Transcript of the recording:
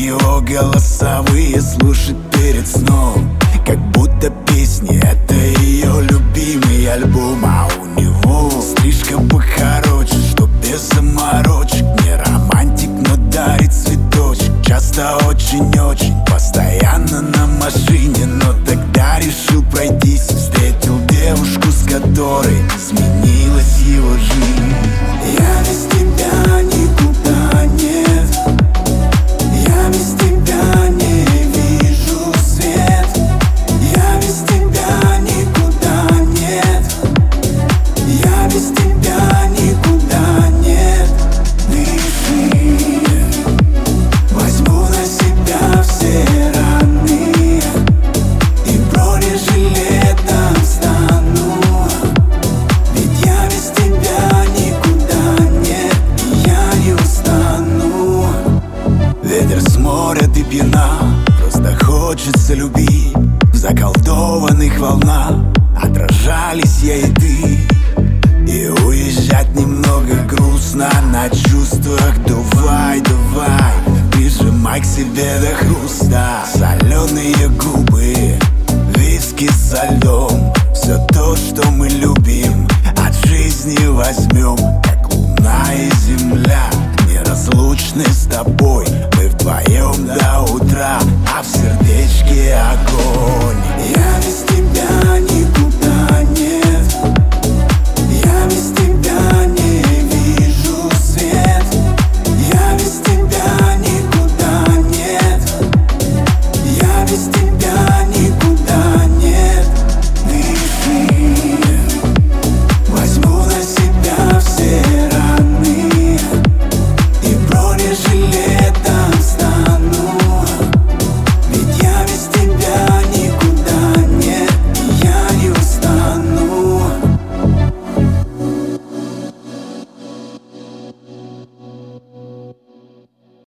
его голосовые слушать перед сном. Как будто песни — это ее любимый альбом. А у него стрижка покороче, что без заморочек. Не романтик, но дарит цветочек. Часто очень-очень, постоянно на машине. Но тогда решил пройтись, встретил девушку, с которой изменилась его жизнь. Я без тебя никуда нет, я без тебя не вижу свет. Я без тебя никуда нет, я без тебя никуда нет. Дыши, возьму на себя все раны и бронежилетом стану. Ведь я без тебя никуда нет, и я не устану. Ветер с моря, ты пьяна, просто хочется любить. В заколдованных волнах отражались я и ты. И уезжать немного грустно на чувствах. Давай, давай, прижимай к себе до хруста. Соленые губы, виски со льдом. Все то, что мы любим, от жизни возьмем. Как луна и земля, неразлучны с тобой. Мы вдвоем до утра, а в сердечке огонь. Я без